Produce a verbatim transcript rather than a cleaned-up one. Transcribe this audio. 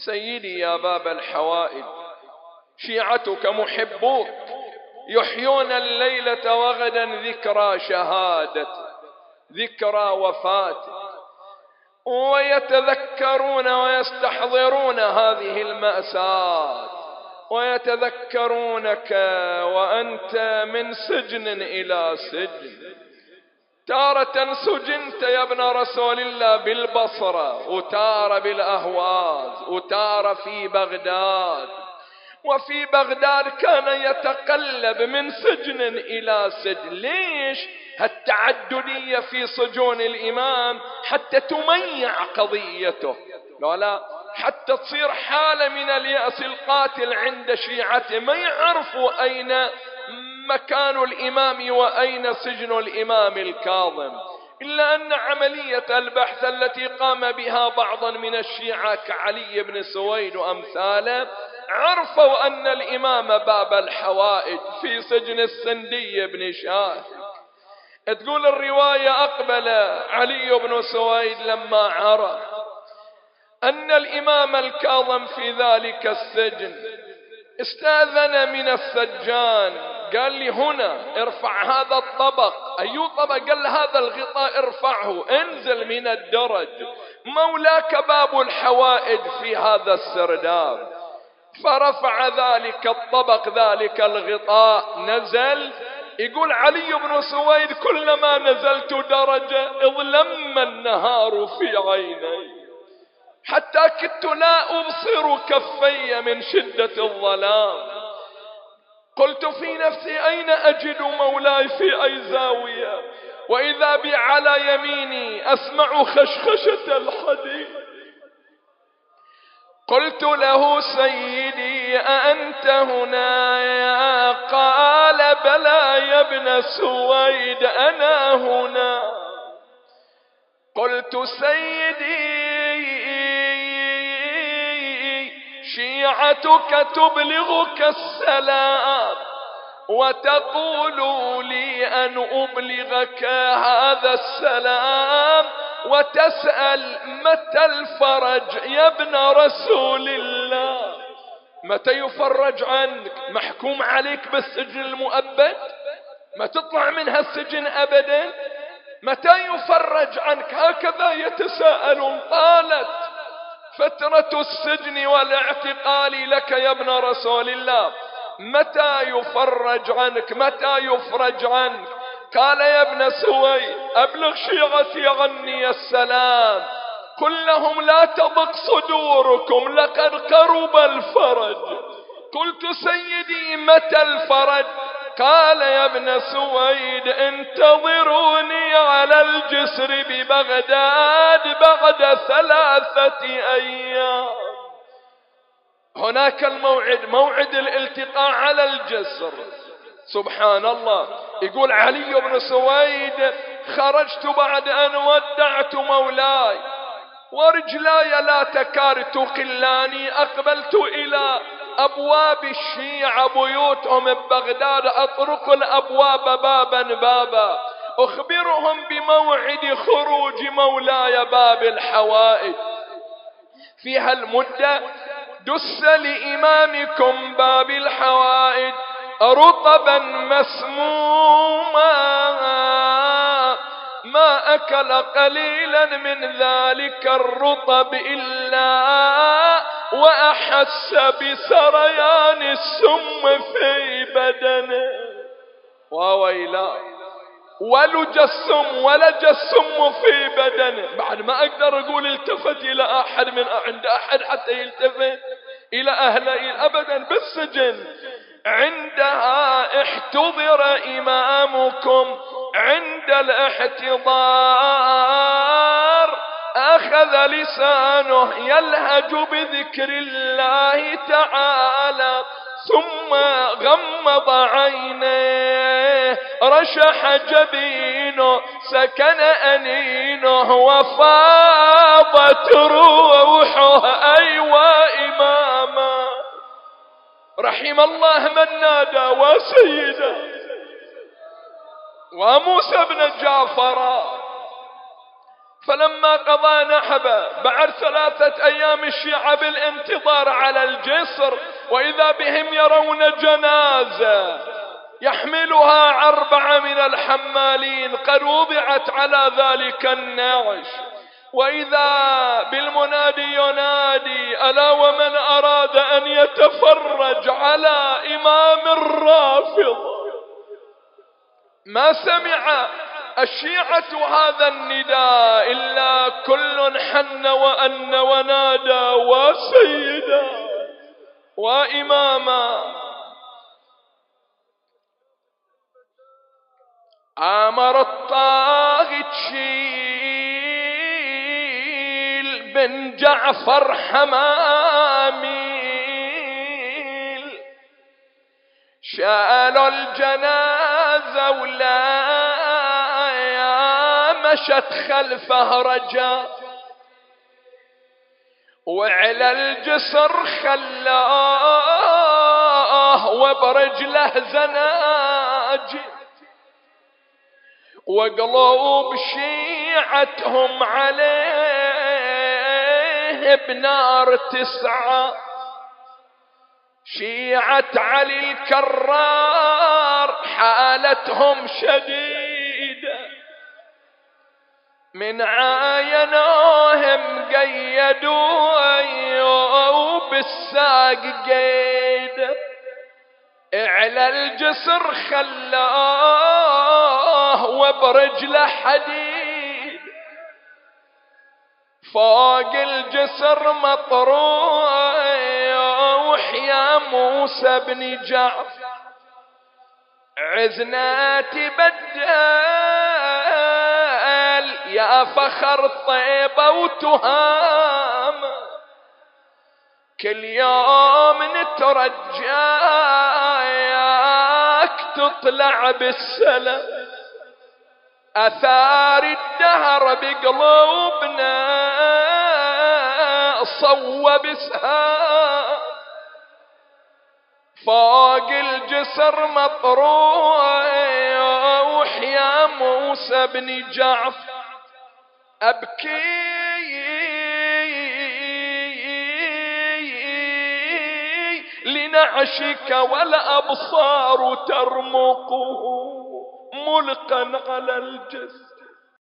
سيدي يا باب الحوائج، شيعتك محبوك يحيون الليلة وغدا ذكرى شهادة، ذكرى وفاة، ويتذكرون ويستحضرون هذه المأساة، ويتذكرونك وأنت من سجن إلى سجن. تارة سجنت يا ابن رسول الله بالبصرة، وتارة بالأهواز، وتارة في بغداد، وفي بغداد كان يتقلب من سجن إلى سجن. ليش هالتعددية في سجون الإمام؟ حتى تميع قضيته، لا لا حتى تصير حالة من اليأس القاتل عند شيعته، ما يعرفوا أين مكان الإمام وأين سجن الإمام الكاظم. إلا أن عملية البحث التي قام بها بعض من الشيعة كعلي بن سويد وأمثاله، عرفوا أن الإمام باب الحوائج في سجن السندي بن شاه. تقول الرواية أقبل علي بن سويد لما عرف أن الإمام الكاظم في ذلك السجن، استأذن من السجان، قال لي هنا ارفع هذا الطبق. أي طبق؟ قال هذا الغطاء ارفعه، انزل من الدرج، مولاك باب الحوائج في هذا السرداب. فرفع ذلك الطبق ذلك الغطاء، نزل. يقول علي بن سويد كلما نزلت درجة اظلم النهار في عيني، حتى كدت لا أبصر كفي من شدة الظلام. قلت في نفسي أين أجد مولاي في أي زاوية، وإذا بي على يميني أسمع خشخشة الحديد. قلت له سيدي أأنت هنا؟ قال بلى يا ابن سويد أنا هنا. قلت سيدي شيعتك تبلغك السلام وتقول لي أن أبلغك هذا السلام، وتسأل متى الفرج يا ابن رسول الله؟ متى يفرج عنك؟ محكوم عليك بالسجن المؤبد، ما تطلع من هالسجن أبدا. متى يفرج عنك؟ هكذا يتساءلون. طالت فترة السجن والاعتقال لك يا ابن رسول الله، متى يفرج عنك؟ متى يفرج عنك؟ قال يا ابن سويد أبلغ شيعتي عني السلام، قل لهم لا تضق صدوركم لقد قرب الفرج. قلت سيدي متى الفرج؟ قال يا ابن سويد انتظروني على الجسر ببغداد بعد ثلاثة أيام. هناك الموعد، موعد الالتقاء على الجسر. سبحان الله. يقول علي بن سويد خرجت بعد أن ودعت مولاي ورجلاي لا تكاد تقلاني، أقبلت إلى أبواب الشيعة بيوتهم ببغداد، أطرق الأبواب بابا بابا، أخبرهم بموعد خروج مولاي باب الحوائج. في هالمدة دس لإمامكم باب الحوائج رطبا مسموما، ما أكل قليلا من ذلك الرطب إلا وأحس بسريان السم في بدنه. وويلا ولج السم ولج السم في بدنه. بعد ما أقدر أقول التفت إلى أحد من عند أحد حتى يلتفت إلى أهله أبدا بالسجن. عندها احتضر إمامكم عند الاحتضار، أخذ لسانه يلهج بذكر الله تعالى، ثم غمض عينيه، رشح جبينه، سكن أنينه، وفاضت روحه. أيوا إماما رحم الله من نادى وسيدا وموسى بن جعفر فلما قضى نحبه بعد ثلاثة أيام الشيعة بالانتظار على الجسر، وإذا بهم يرون جنازة يحملها أربعة من الحمالين قد وضعت على ذلك النعش، وإذا بالمنادي ينادي: ألا ومن أراد أن يتفرج على إمام الرافضة. ما سمع الشيعة هذا النداء إلا كل حن وأن ونادى: وسيدا وإماما. أمر الطاغي تشيل بن جعفر حماميل، شالوا الجنازة ولا مشت خلفه رجا، وعلى الجسر خلاه وبرجله زناج، وقلوب شيعتهم عليه بنار تسعى. شيعة علي الكرار حالتهم شديدة، من عاينوهم قيدوا بالساق قيد، على الجسر خلاه وبرجله حديد، فوق الجسر مطروح يا موسى بن جعفر، عزنا تبدل يا فخر طيبة وتهام، كل يوم نترجاك تطلع بالسلام، أثار الدهر بقلوبنا صوب سهام، فوق الجسر مطروح يا موسى بن جعفر، أبكي لنعشك والأبصار ترمقه ملقا على الجسر.